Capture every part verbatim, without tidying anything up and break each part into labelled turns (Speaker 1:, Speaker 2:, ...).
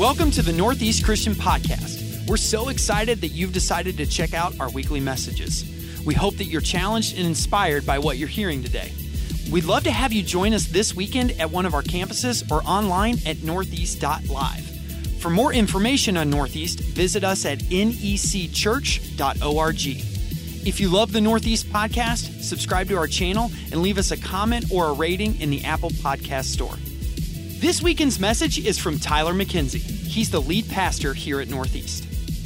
Speaker 1: Welcome to the Northeast Christian Podcast. We're so excited that you've decided to check out our weekly messages. We hope that you're challenged and inspired by what you're hearing today. We'd love to have you join us this weekend at one of our campuses or online at northeast dot live. For more information on Northeast, visit us at N E C church dot org. If you love the Northeast Podcast, subscribe to our channel and leave us a comment or a rating in the Apple Podcast Store. This weekend's message is from Tyler McKenzie. He's the lead pastor here at Northeast.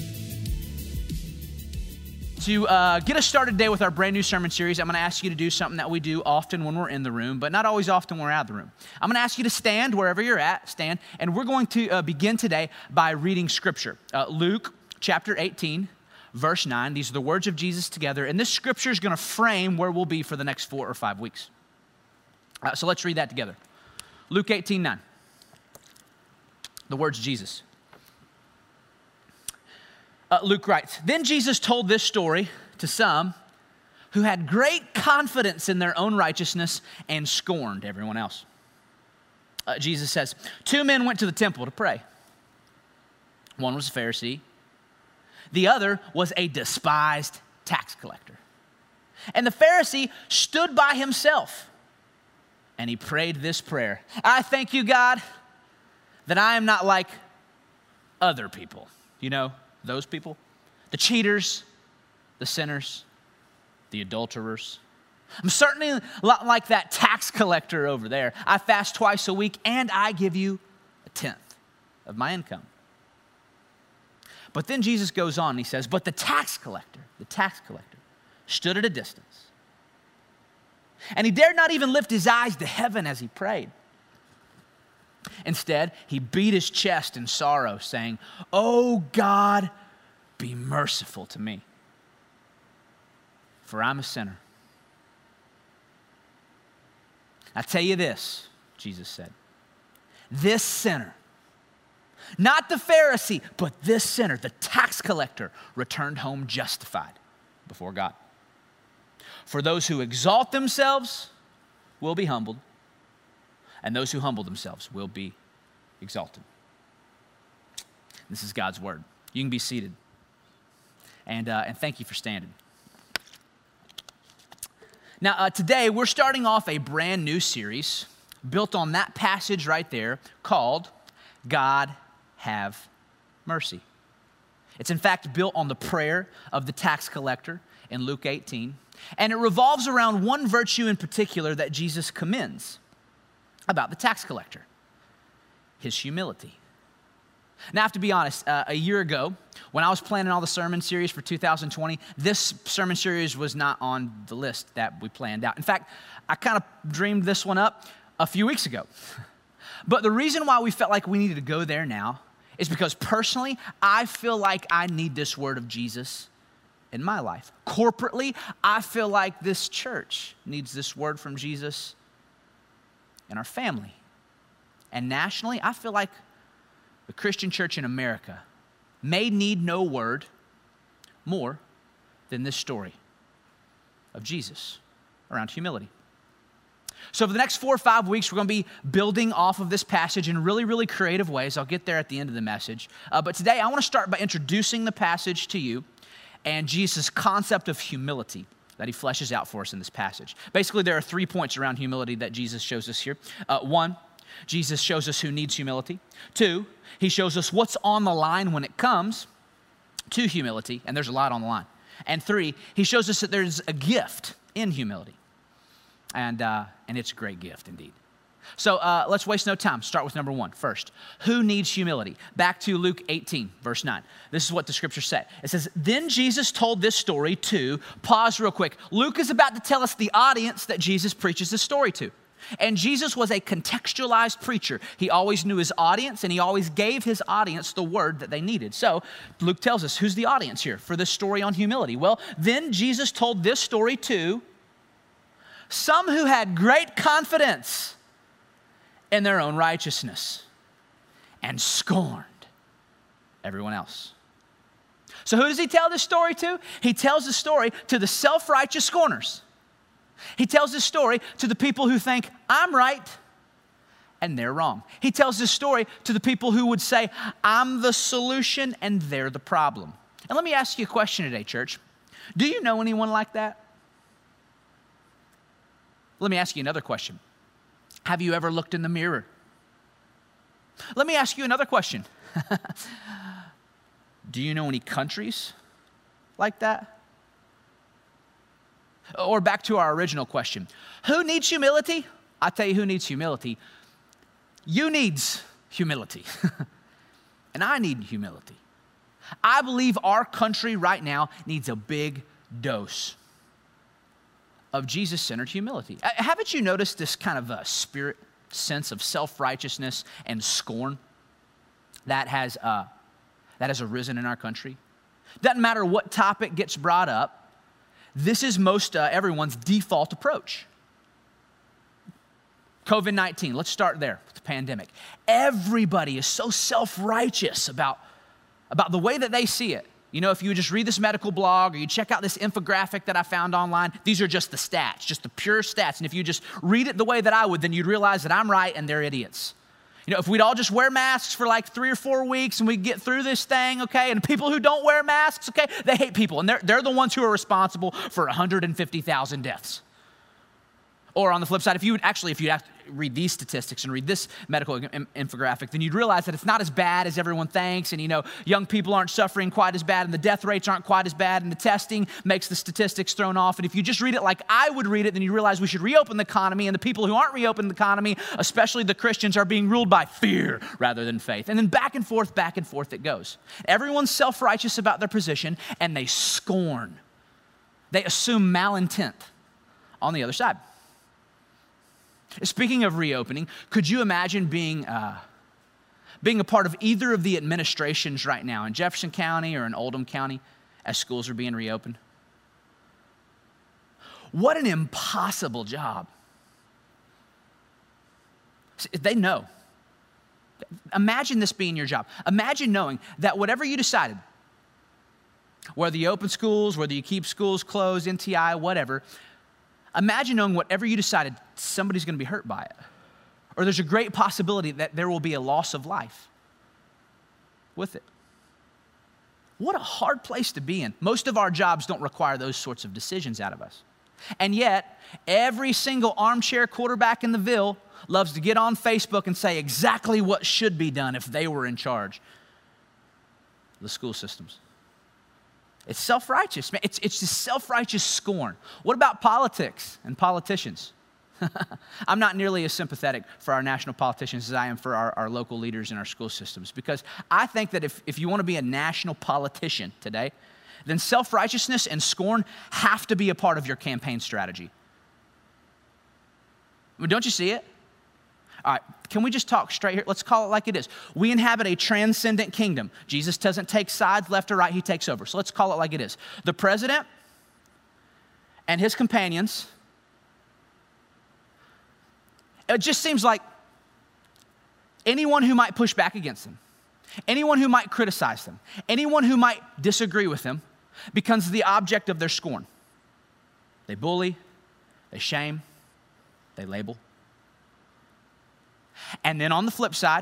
Speaker 2: To uh, get us started today with our brand new sermon series, I'm going to ask you to do something that we do often when we're in the room, but not always often when we're out of the room. I'm going to ask you to stand wherever you're at, stand, and we're going to uh, begin today by reading Scripture. Uh, Luke chapter eighteen, verse nine. These are the words of Jesus together, and this Scripture is going to frame where we'll be for the next four or five weeks. Uh, so let's read that together. Luke eighteen, nine. The words of Jesus. Uh, Luke writes, "Then Jesus told this story to some who had great confidence in their own righteousness and scorned everyone else." Uh, Jesus says, two men went to the temple to pray. One was a Pharisee. The other was a despised tax collector. And the Pharisee stood by himself and he prayed this prayer: "I thank you, God, that I am not like other people." You know, those people, the cheaters, the sinners, the adulterers. I'm certainly a lot like that tax collector over there. I fast twice a week and I give you a tenth of my income. But then Jesus goes on and he says, but the tax collector, the tax collector stood at a distance. And he dared not even lift his eyes to heaven as he prayed. Instead, he beat his chest in sorrow, saying, "Oh God, be merciful to me, for I'm a sinner." I tell you this, Jesus said, this sinner, not the Pharisee, but this sinner, the tax collector, returned home justified before God. For those who exalt themselves will be humbled, and those who humble themselves will be exalted. This is God's word. You can be seated. And, uh, and thank you for standing. Now, uh, today we're starting off a brand new series built on that passage right there called God Have Mercy. It's in fact built on the prayer of the tax collector in Luke eighteen. And it revolves around one virtue in particular that Jesus commends about the tax collector: his humility. Now, I have to be honest, uh, a year ago, when I was planning all the sermon series for two thousand twenty, this sermon series was not on the list that we planned out. In fact, I kind of dreamed this one up a few weeks ago. But the reason why we felt like we needed to go there now is because personally, I feel like I need this word of Jesus in my life. Corporately, I feel like this church needs this word from Jesus in our family. And nationally, I feel like the Christian church in America may need no word more than this story of Jesus around humility. So for the next four or five weeks, we're going to be building off of this passage in really, really creative ways. I'll get there at the end of the message. Uh, but today, I want to start by introducing the passage to you and Jesus' concept of humility that he fleshes out for us in this passage. Basically, there are three points around humility that Jesus shows us here. Uh, one, Jesus shows us who needs humility. Two, he shows us what's on the line when it comes to humility, and there's a lot on the line. And three, he shows us that there's a gift in humility, and, uh, and it's a great gift indeed. So uh, let's waste no time. Start with number one first. Who needs humility? Back to Luke eighteen, verse nine. This is what the scripture said. It says, then Jesus told this story to, pause real quick. Luke is about to tell us the audience that Jesus preaches this story to. And Jesus was a contextualized preacher. He always knew his audience, and he always gave his audience the word that they needed. So Luke tells us, who's the audience here for this story on humility? Well, then Jesus told this story to some who had great confidence in their own righteousness and scorned everyone else. So who does he tell this story to? He tells the story to the self-righteous scorners. He tells this story to the people who think, I'm right and they're wrong. He tells this story to the people who would say, I'm the solution and they're the problem. And let me ask you a question today, church. Do you know anyone like that? Let me ask you another question. Have you ever looked in the mirror? Let me ask you another question. Do you know any countries like that? Or back to our original question. Who needs humility? I'll tell you who needs humility. You needs humility. And I need humility. I believe our country right now needs a big dose of Jesus-centered humility. Haven't you noticed this kind of a spirit sense of self-righteousness and scorn that has, uh, that has arisen in our country? Doesn't matter what topic gets brought up, this is most uh, everyone's default approach. covid nineteen, let's start there with the pandemic. Everybody is so self-righteous about, about the way that they see it. You know, if you just read this medical blog or you check out this infographic that I found online, these are just the stats, just the pure stats. And if you just read it the way that I would, then you'd realize that I'm right and they're idiots. You know, if we'd all just wear masks for like three or four weeks and we get through this thing, okay, and people who don't wear masks, okay, they hate people. And they're, they're the ones who are responsible for one hundred fifty thousand deaths. Or on the flip side, if you would actually, if you have to read these statistics and read this medical in- infographic, then you'd realize that it's not as bad as everyone thinks. And, you know, young people aren't suffering quite as bad and the death rates aren't quite as bad and the testing makes the statistics thrown off. And if you just read it like I would read it, then you realize we should reopen the economy. And the people who aren't reopening the economy, especially the Christians, are being ruled by fear rather than faith. And then back and forth, back and forth it goes. Everyone's self-righteous about their position and they scorn. They assume malintent on the other side. Speaking of reopening, could you imagine being, uh, being a part of either of the administrations right now in Jefferson County or in Oldham County as schools are being reopened? What an impossible job. They know. Imagine this being your job. Imagine knowing that whatever you decided, whether you open schools, whether you keep schools closed, N T I, whatever, imagine knowing whatever you decided, somebody's going to be hurt by it. Or there's a great possibility that there will be a loss of life with it. What a hard place to be in. Most of our jobs don't require those sorts of decisions out of us. And yet, every single armchair quarterback in the Ville loves to get on Facebook and say exactly what should be done if they were in charge of the school systems. It's self-righteous, man. It's, it's just self-righteous scorn. What about politics and politicians? I'm not nearly as sympathetic for our national politicians as I am for our, our local leaders in our school systems, because I think that if, if you want to be a national politician today, then self-righteousness and scorn have to be a part of your campaign strategy. I mean, don't you see it? All right, can we just talk straight here? Let's call it like it is. We inhabit a transcendent kingdom. Jesus doesn't take sides left or right, he takes over. So let's call it like it is. The president and his companions, it just seems like anyone who might push back against them, anyone who might criticize them, anyone who might disagree with them becomes the object of their scorn. They bully, they shame, they label. And then on the flip side,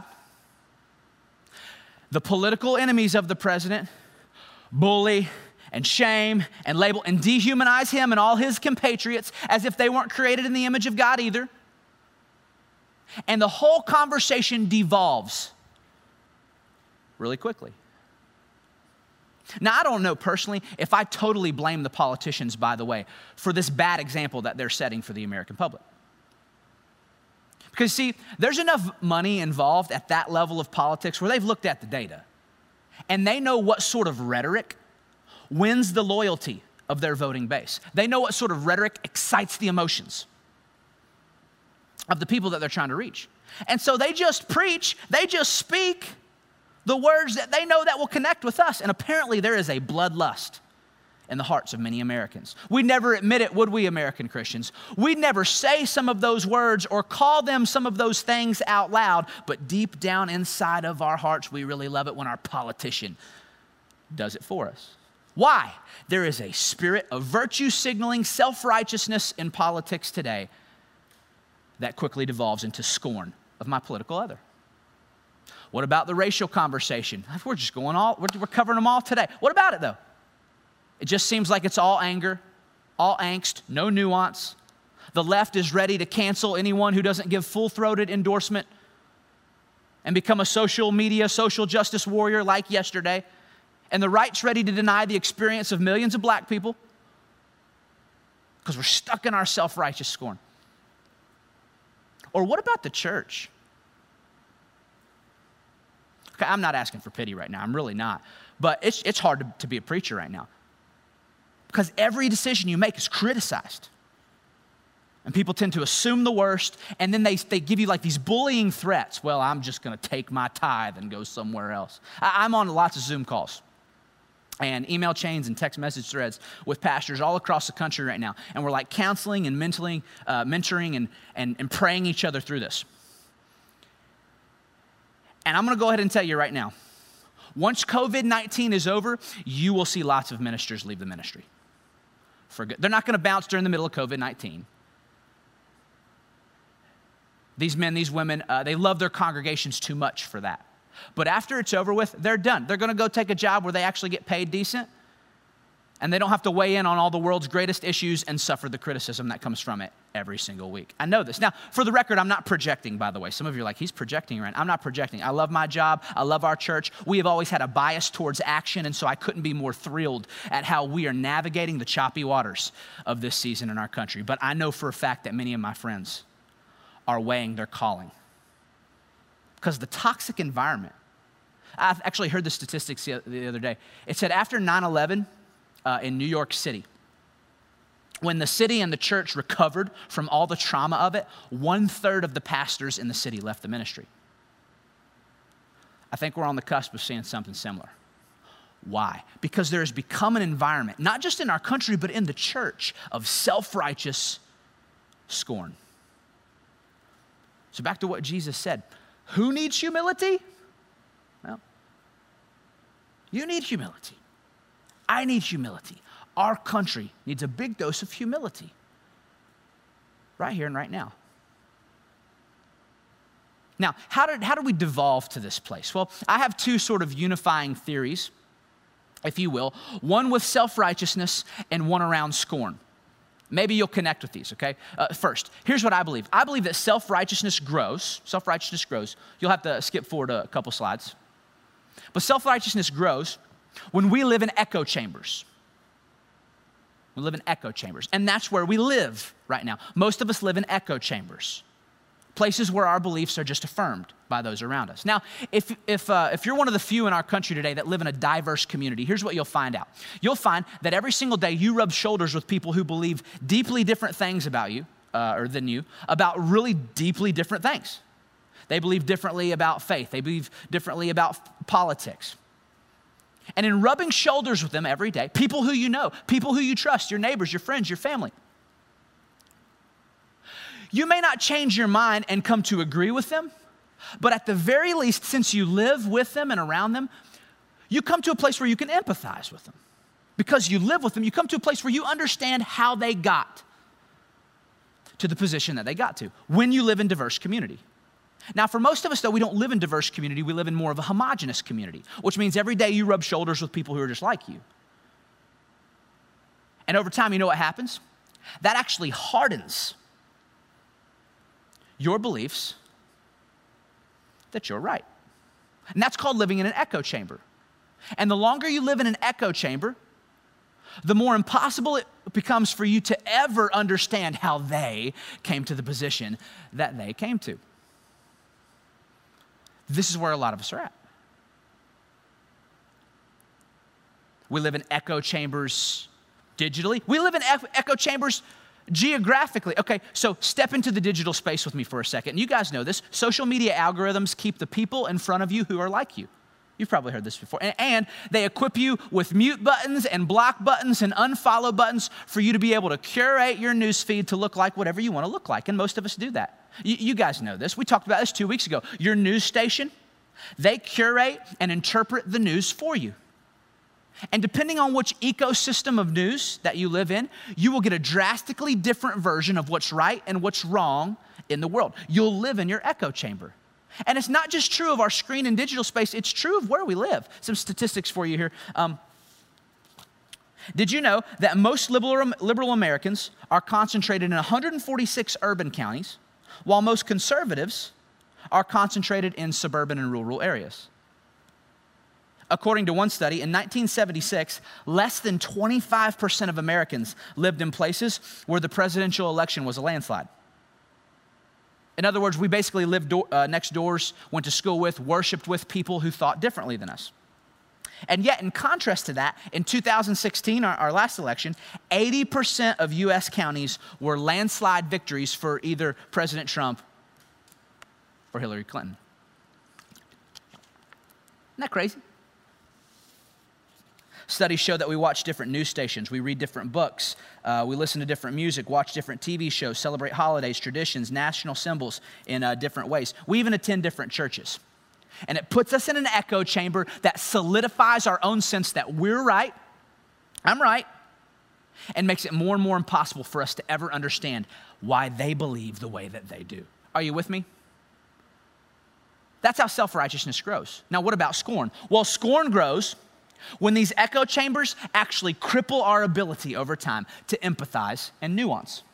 Speaker 2: the political enemies of the president bully and shame and label and dehumanize him and all his compatriots as if they weren't created in the image of God either. And the whole conversation devolves really quickly. Now, I don't know personally if I totally blame the politicians, by the way, for this bad example that they're setting for the American public. Because, see, there's enough money involved at that level of politics where they've looked at the data and they know what sort of rhetoric wins the loyalty of their voting base. They know what sort of rhetoric excites the emotions of the people that they're trying to reach. And so they just preach, they just speak the words that they know that will connect with us. And apparently there is a bloodlust in the hearts of many Americans. We'd never admit it, would we, American Christians? We'd never say some of those words or call them some of those things out loud, but deep down inside of our hearts, we really love it when our politician does it for us. Why? There is a spirit of virtue signaling, self-righteousness in politics today that quickly devolves into scorn of my political other? What about the racial conversation? We're just going all, we're, we're covering them all today. What about it though? It just seems like it's all anger, all angst, no nuance. The left is ready to cancel anyone who doesn't give full-throated endorsement and become a social media, social justice warrior like yesterday. And the right's ready to deny the experience of millions of black people because we're stuck in our self-righteous scorn. Or what about the church? Okay, I'm not asking for pity right now. I'm really not. But it's, it's hard to, to be a preacher right now because every decision you make is criticized. And people tend to assume the worst, and then they, they give you like these bullying threats. Well, I'm just going to take my tithe and go somewhere else. I, I'm on lots of Zoom calls and email chains and text message threads with pastors all across the country right now. And we're like counseling and mentoring, uh, mentoring and, and, and praying each other through this. And I'm going to go ahead and tell you right now, once covid nineteen is over, you will see lots of ministers leave the ministry for good. They're not going to bounce during the middle of covid nineteen. These men, these women, uh, they love their congregations too much for that. But after it's over with, they're done. They're going to go take a job where they actually get paid decent, and they don't have to weigh in on all the world's greatest issues and suffer the criticism that comes from it every single week. I know this. Now, for the record, I'm not projecting, by the way. Some of you are like, he's projecting, right? I'm not projecting. I love my job. I love our church. We have always had a bias towards action, and so I couldn't be more thrilled at how we are navigating the choppy waters of this season in our country. But I know for a fact that many of my friends are weighing their calling because the toxic environment. I've actually heard the statistics the other day. It said after nine eleven uh, in New York City, when the city and the church recovered from all the trauma of it, one third of the pastors in the city left the ministry. I think we're on the cusp of seeing something similar. Why? Because there has become an environment, not just in our country, but in the church, of self-righteous scorn. So back to what Jesus said. Who needs humility? Well, you need humility. I need humility. Our country needs a big dose of humility right here and right now. Now, how did, how did we devolve to this place? Well, I have two sort of unifying theories, if you will, one with self-righteousness and one around scorn. Maybe you'll connect with these, okay? Uh, first, here's what I believe. I believe that self-righteousness grows. Self-righteousness grows. You'll have to skip forward a couple slides. But self-righteousness grows when we live in echo chambers. We live in echo chambers, and that's where we live right now. Most of us live in echo chambers, places where our beliefs are just affirmed by those around us. Now, if, if, uh, if you're one of the few in our country today that live in a diverse community, here's what you'll find out. You'll find that every single day you rub shoulders with people who believe deeply different things about you, uh, or than you, about really deeply different things. They believe differently about faith. They believe differently about f- politics. And in rubbing shoulders with them every day, people who you know, people who you trust, your neighbors, your friends, your family, you may not change your mind and come to agree with them, but at the very least, since you live with them and around them, you come to a place where you can empathize with them. Because you live with them, you come to a place where you understand how they got to the position that they got to when you live in diverse community. Now, for most of us, though, we don't live in diverse community. We live in more of a homogenous community, which means every day you rub shoulders with people who are just like you. And over time, you know what happens? That actually hardens your beliefs that you're right. And that's called living in an echo chamber. And the longer you live in an echo chamber, the more impossible it becomes for you to ever understand how they came to the position that they came to. This is where a lot of us are at. We live in echo chambers digitally. We live in echo chambers geographically. Okay, so step into the digital space with me for a second. You guys know this. Social media algorithms keep the people in front of you who are like you. You've probably heard this before. And, and they equip you with mute buttons and block buttons and unfollow buttons for you to be able to curate your newsfeed to look like whatever you want to look like. And most of us do that. You, you guys know this. We talked about this two weeks ago. Your news station, they curate and interpret the news for you. And depending on which ecosystem of news that you live in, you will get a drastically different version of what's right and what's wrong in the world. You'll live in your echo chamber. And it's not just true of our screen and digital space, it's true of where we live. Some statistics for you here. Um, did you know that most liberal, liberal Americans are concentrated in one hundred forty-six urban counties, while most conservatives are concentrated in suburban and rural areas? According to one study, in nineteen seventy-six, less than twenty-five percent of Americans lived in places where the presidential election was a landslide. In other words, we basically lived do- uh, next doors, went to school with, worshiped with people who thought differently than us. And yet, in contrast to that, in two thousand sixteen, our, our last election, eighty percent of U S counties were landslide victories for either President Trump or Hillary Clinton. Isn't that crazy? Studies show that we watch different news stations, we read different books, uh, we listen to different music, watch different T V shows, celebrate holidays, traditions, national symbols in uh, different ways. We even attend different churches. And it puts us in an echo chamber that solidifies our own sense that we're right, I'm right, and makes it more and more impossible for us to ever understand why they believe the way that they do. Are you with me? That's how self-righteousness grows. Now, what about scorn? Well, scorn grows when these echo chambers actually cripple our ability over time to empathize and nuance.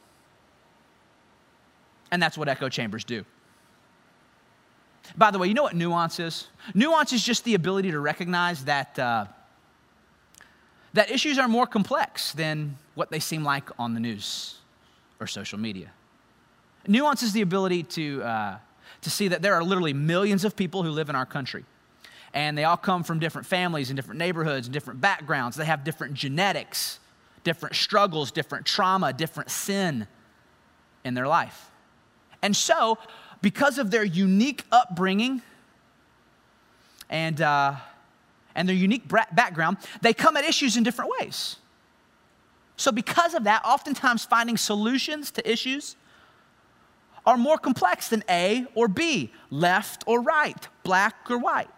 Speaker 2: And that's what echo chambers do. By the way, you know what nuance is? Nuance is just the ability to recognize that, uh, that issues are more complex than what they seem like on the news or social media. Nuance is the ability to, uh, to see that there are literally millions of people who live in our country. And they all come from different families and different neighborhoods and different backgrounds. They have different genetics, different struggles, different trauma, different sin in their life. And so, because of their unique upbringing and, uh, and their unique background, they come at issues in different ways. So because of that, oftentimes finding solutions to issues are more complex than A or B, left or right, black or white.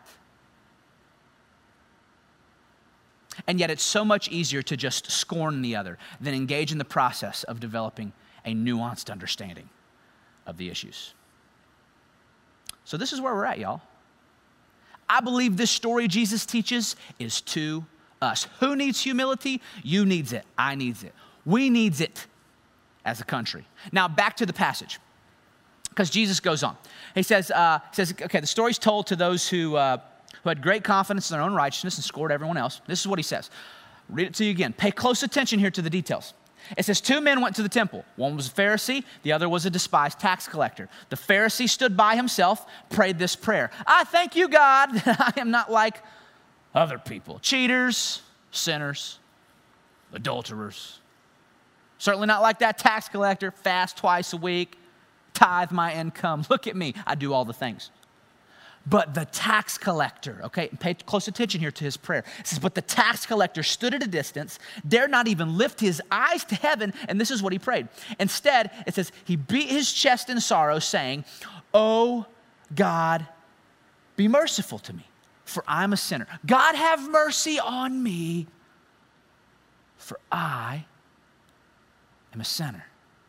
Speaker 2: And yet it's so much easier to just scorn the other than engage in the process of developing a nuanced understanding of the issues. So this is where we're at, y'all. I believe this story Jesus teaches is to us. Who needs humility? You needs it. I needs it. We needs it as a country. Now back to the passage, because Jesus goes on. He says, uh, he says, okay, the story's told to those who... Uh, who had great confidence in their own righteousness and scored everyone else. This is what he says. Read it to you again. Pay close attention here to the details. It says, two men went to the temple. One was a Pharisee, the other was a despised tax collector. The Pharisee stood by himself, prayed this prayer. I thank you, God, that I am not like other people. Cheaters, sinners, adulterers. Certainly not like that tax collector, fast twice a week, tithe my income. Look at me, I do all the things. But the tax collector, okay, pay close attention here to his prayer. It says, but the tax collector stood at a distance, dared not even lift his eyes to heaven, and this is what he prayed. Instead, it says, he beat his chest in sorrow, saying, oh, God, be merciful to me, for I'm a sinner. God, have mercy on me, for I am a sinner.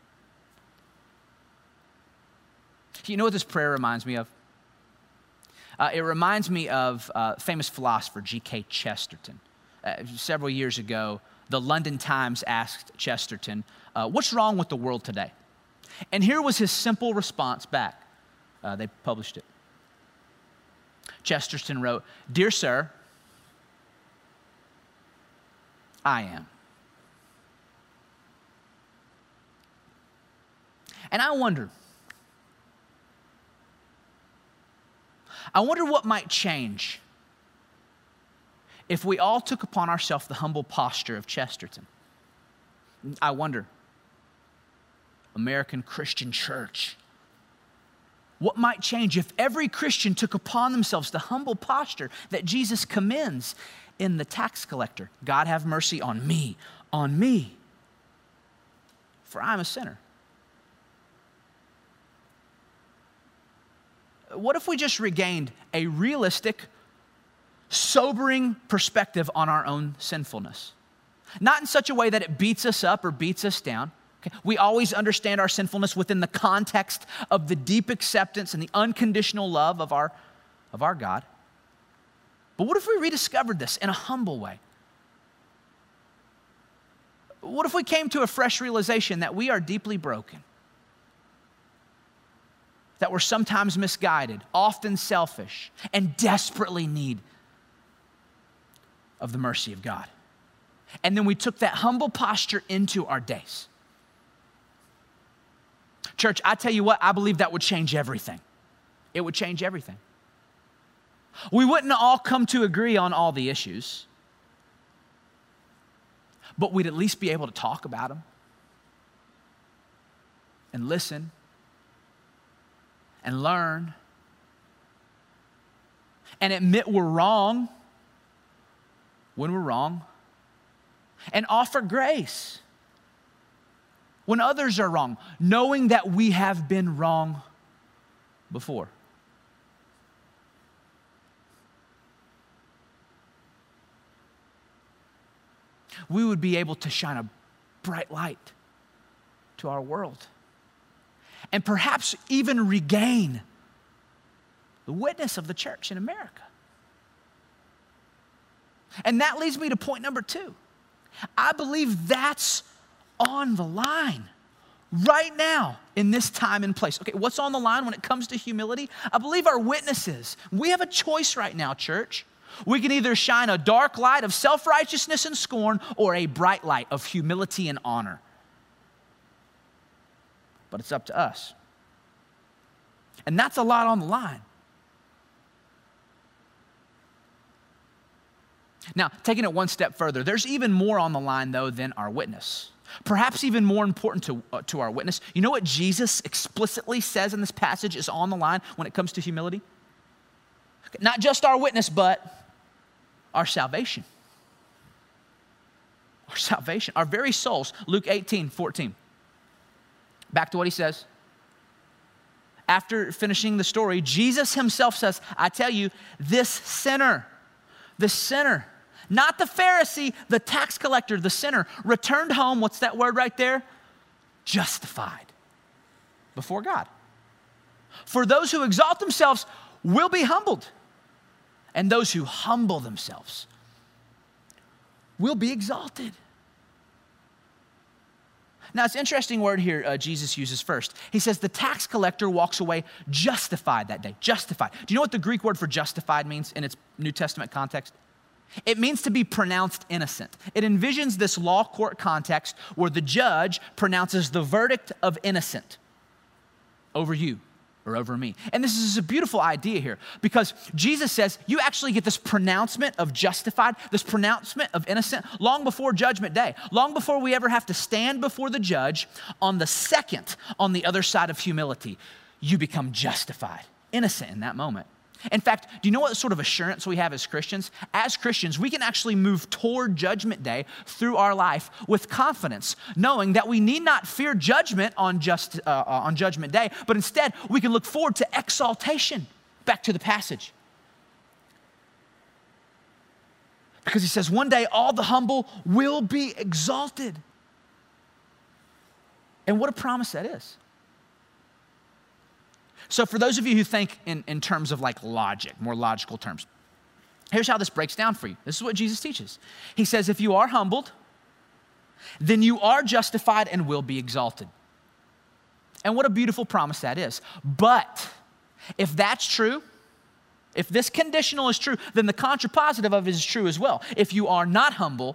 Speaker 2: You know what this prayer reminds me of? Uh, it reminds me of uh, famous philosopher G K Chesterton. Uh, several years ago, the London Times asked Chesterton, uh, what's wrong with the world today? And here was his simple response back. Uh, they published it. Chesterton wrote, Dear sir, I am. And I wonder, I wonder what might change if we all took upon ourselves the humble posture of Chesterton. I wonder, American Christian Church, what might change if every Christian took upon themselves the humble posture that Jesus commends in the tax collector? God, have mercy on me, on me, for I'm a sinner. What if we just regained a realistic, sobering perspective on our own sinfulness? Not in such a way that it beats us up or beats us down, Okay? We always understand our sinfulness within the context of the deep acceptance and the unconditional love of our, of our God. But what if we rediscovered this in a humble way? What if we came to a fresh realization that we are deeply broken, that we're sometimes misguided, often selfish, and desperately need of the mercy of God? And then we took that humble posture into our days. Church, I tell you what, I believe that would change everything. It would change everything. We wouldn't all come to agree on all the issues, but we'd at least be able to talk about them and listen and learn and admit we're wrong when we're wrong and offer grace when others are wrong, knowing that we have been wrong before. We would be able to shine a bright light to our world and perhaps even regain the witness of the church in America. And that leads me to point number two. I believe that's on the line right now in this time and place. Okay, what's on the line when it comes to humility? I believe our witnesses. We have a choice right now, church. We can either shine a dark light of self-righteousness and scorn or a bright light of humility and honor. But it's up to us. And that's a lot on the line. Now, taking it one step further, there's even more on the line, though, than our witness. Perhaps even more important to, uh, to our witness. You know what Jesus explicitly says in this passage is on the line when it comes to humility? Okay, not just our witness, but our salvation. Our salvation, our very souls. Luke eighteen, fourteen. Back to what he says. After finishing the story, Jesus himself says, I tell you, this sinner, the sinner, not the Pharisee, the tax collector, the sinner, returned home, what's that word right there? Justified before God. For those who exalt themselves will be humbled, and those who humble themselves will be exalted. Now, it's an interesting word here uh, Jesus uses first. He says the tax collector walks away justified that day. Justified. Do you know what the Greek word for justified means in its New Testament context? It means to be pronounced innocent. It envisions this law court context where the judge pronounces the verdict of innocent over you or over me. And this is a beautiful idea here because Jesus says you actually get this pronouncement of justified, this pronouncement of innocent long before judgment day, long before we ever have to stand before the judge. On the second, on the other side of humility, you become justified, innocent in that moment. In fact, do you know what sort of assurance we have as Christians? As Christians, we can actually move toward judgment day through our life with confidence, knowing that we need not fear judgment on, just, uh, on judgment day, but instead we can look forward to exaltation. Back to the passage. Because he says, one day all the humble will be exalted. And what a promise that is. So for those of you who think in, in terms of like logic, more logical terms, here's how this breaks down for you. This is what Jesus teaches. He says, if you are humbled, then you are justified and will be exalted. And what a beautiful promise that is. But if that's true, if this conditional is true, then the contrapositive of it is true as well. If you are not humble,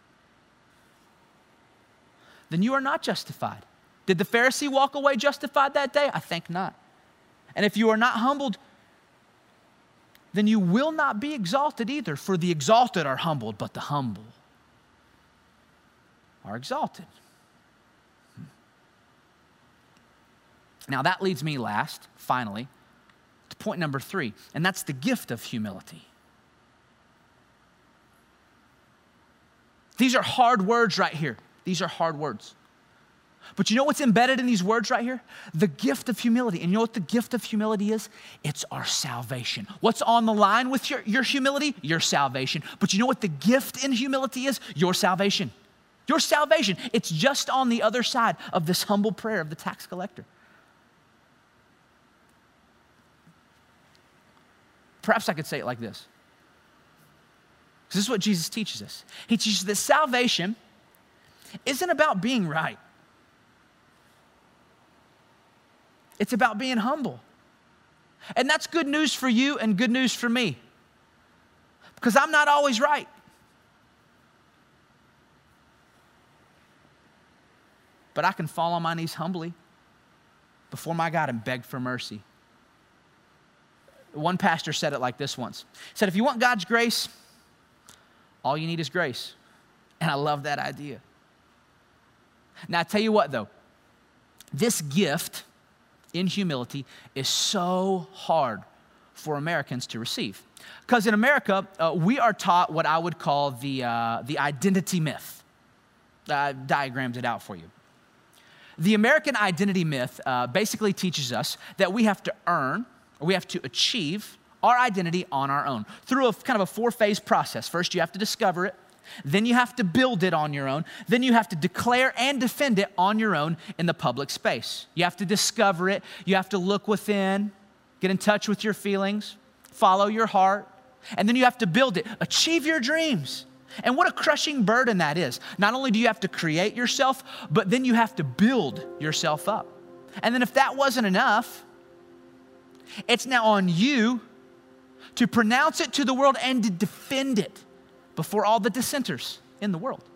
Speaker 2: then you are not justified. Did the Pharisee walk away justified that day? I think not. And if you are not humbled, then you will not be exalted either. For the exalted are humbled, but the humble are exalted. Now that leads me last, finally, to point number three, and that's the gift of humility. These are hard words right here. These are hard words. But you know what's embedded in these words right here? The gift of humility. And you know what the gift of humility is? It's our salvation. What's on the line with your, your humility? Your salvation. But you know what the gift in humility is? Your salvation. Your salvation, it's just on the other side of this humble prayer of the tax collector. Perhaps I could say it like this. This is what Jesus teaches us. He teaches that salvation isn't about being right. It's about being humble. And that's good news for you and good news for me. Because I'm not always right. But I can fall on my knees humbly before my God and beg for mercy. One pastor said it like this once. He said, if you want God's grace, all you need is grace. And I love that idea. Now, I tell you what, though. This gift in humility is so hard for Americans to receive. Because in America, uh, we are taught what I would call the, uh, the identity myth. I diagrammed it out for you. The American identity myth uh, basically teaches us that we have to earn, or we have to achieve our identity on our own through a kind of a four-phase process. First, you have to discover it. Then you have to build it on your own. Then you have to declare and defend it on your own in the public space. You have to discover it. You have to look within, get in touch with your feelings, follow your heart, and then you have to build it. Achieve your dreams. And what a crushing burden that is. Not only do you have to create yourself, but then you have to build yourself up. And then if that wasn't enough, it's now on you to pronounce it to the world and to defend it before all the dissenters in the world.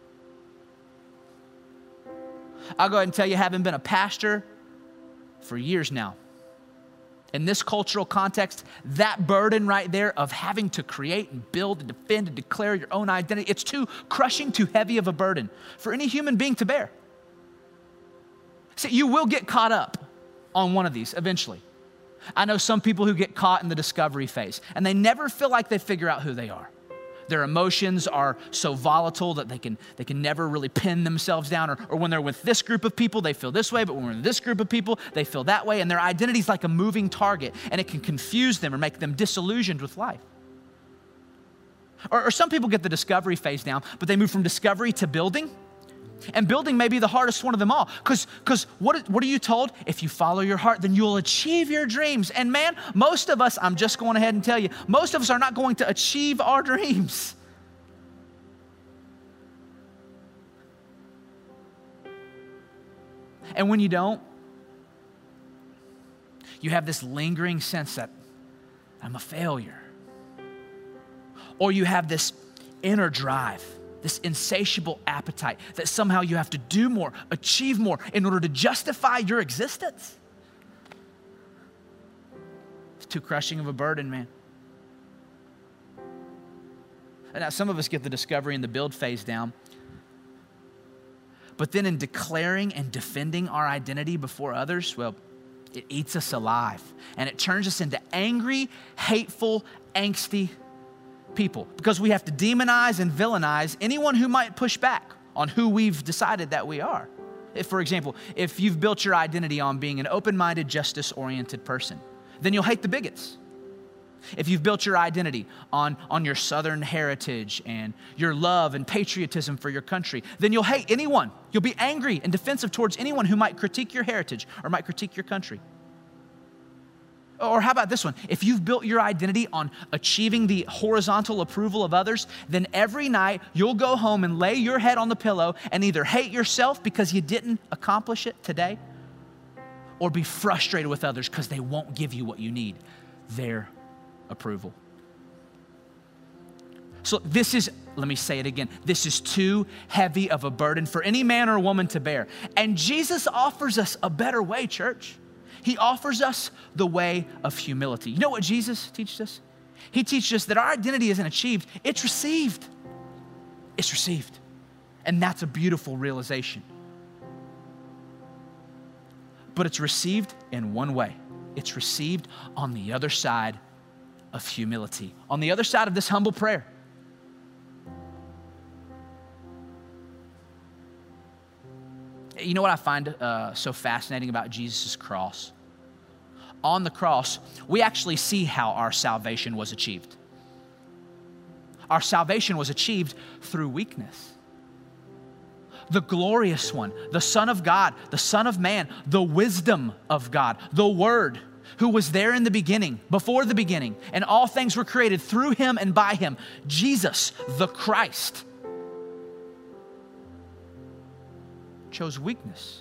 Speaker 2: I'll go ahead and tell you, having been a pastor for years now, in this cultural context, that burden right there of having to create and build and defend and declare your own identity, it's too crushing, too heavy of a burden for any human being to bear. See, you will get caught up on one of these eventually. I know some people who get caught in the discovery phase, and they never feel like they figure out who they are. Their emotions are so volatile that they can, they can never really pin themselves down. Or, or when they're with this group of people, they feel this way. But when we're in this group of people, they feel that way. And their identity is like a moving target. And it can confuse them or make them disillusioned with life. Or, or some people get the discovery phase down, but they move from discovery to building. And building may be the hardest one of them all. Because because what, what are you told? If you follow your heart, then you'll achieve your dreams. And man, most of us, I'm just going ahead and tell you, most of us are not going to achieve our dreams. And when you don't, you have this lingering sense that I'm a failure. Or you have this inner drive, this insatiable appetite that somehow you have to do more, achieve more in order to justify your existence. It's too crushing of a burden, man. And now some of us get the discovery and the build phase down. But then in declaring and defending our identity before others, well, it eats us alive. And it turns us into angry, hateful, angsty people, because we have to demonize and villainize anyone who might push back on who we've decided that we are. If, for example, if you've built your identity on being an open-minded, justice-oriented person, then you'll hate the bigots. If you've built your identity on, on your Southern heritage and your love and patriotism for your country, then you'll hate anyone. You'll be angry and defensive towards anyone who might critique your heritage or might critique your country. Or how about this one? If you've built your identity on achieving the horizontal approval of others, then every night you'll go home and lay your head on the pillow and either hate yourself because you didn't accomplish it today, or be frustrated with others because they won't give you what you need, their approval. So this is, let me say it again, this is too heavy of a burden for any man or woman to bear. And Jesus offers us a better way, church. He offers us the way of humility. You know what Jesus teaches us? He teaches us that our identity isn't achieved, it's received. It's received. And that's a beautiful realization. But it's received in one way. It's received on the other side of humility, on the other side of this humble prayer. You know what I find uh, so fascinating about Jesus' cross? On the cross, we actually see how our salvation was achieved. Our salvation was achieved through weakness. the glorious one, the Son of God, the Son of Man, the wisdom of God, the Word, who was there in the beginning, before the beginning, and all things were created through him and by him, Jesus, the Christ, chose weakness.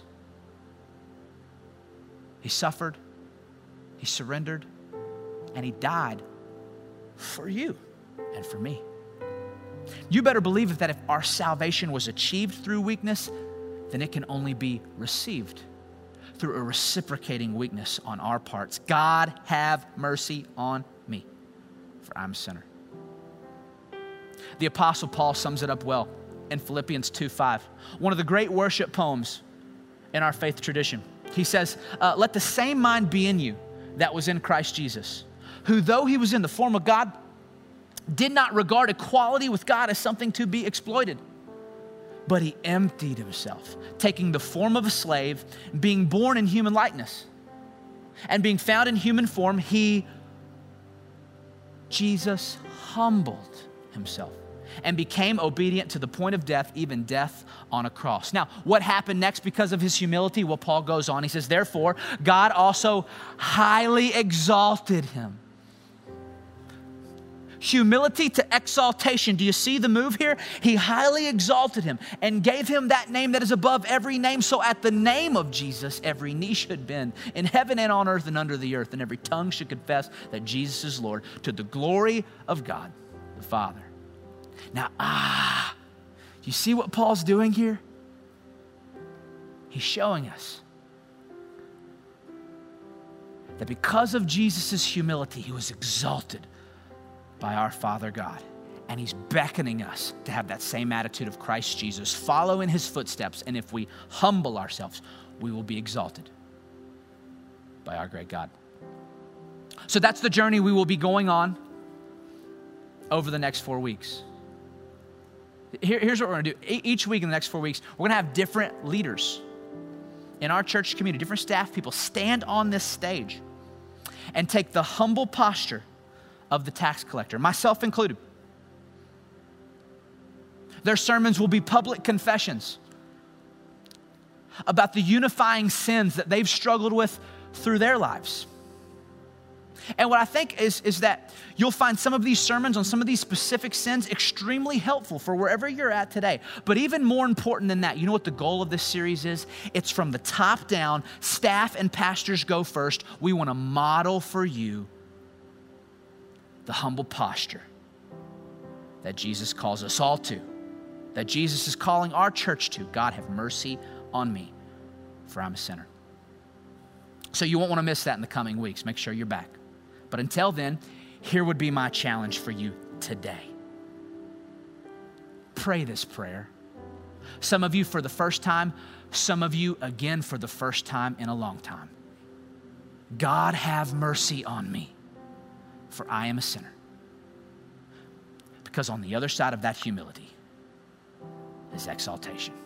Speaker 2: He suffered, he surrendered, and he died for you and for me. You better believe that if our salvation was achieved through weakness, then it can only be received through a reciprocating weakness on our parts. God, have mercy on me, for I'm a sinner. The Apostle Paul sums it up well in Philippians two five, one of the great worship poems in our faith tradition. He says, uh, let the same mind be in you that was in Christ Jesus, who though he was in the form of God, did not regard equality with God as something to be exploited, but he emptied himself, taking the form of a slave, being born in human likeness. And being found in human form, he, Jesus, humbled himself and became obedient to the point of death, even death on a cross. Now, what happened next because of his humility? Well, Paul goes on. He says, therefore, God also highly exalted him. Humility to exaltation. Do you see the move here? He highly exalted him and gave him that name that is above every name. So at the name of Jesus, every knee should bend in heaven and on earth and under the earth, and every tongue should confess that Jesus is Lord, to the glory of God the Father. Now, ah, you see what Paul's doing here? He's showing us that because of Jesus' humility, he was exalted by our Father God. And he's beckoning us to have that same attitude of Christ Jesus, follow in his footsteps, and if we humble ourselves, we will be exalted by our great God. So that's the journey we will be going on over the next four weeks. Here, here's what we're gonna do. Each week in the next four weeks, we're gonna have different leaders in our church community, different staff people stand on this stage and take the humble posture of the tax collector, myself included. Their sermons will be public confessions about the unifying sins that they've struggled with through their lives. And what I think is, is that you'll find some of these sermons on some of these specific sins extremely helpful for wherever you're at today. But even more important than that, you know what the goal of this series is? It's from the top down. Staff and pastors go first. We want to model for you the humble posture that Jesus calls us all to, that Jesus is calling our church to. God, have mercy on me, for I'm a sinner. So you won't want to miss that in the coming weeks. Make sure you're back. But until then, here would be my challenge for you today. Pray this prayer. Some of you for the first time, some of you again for the first time in a long time. God, have mercy on me, for I am a sinner. Because on the other side of that humility is exaltation.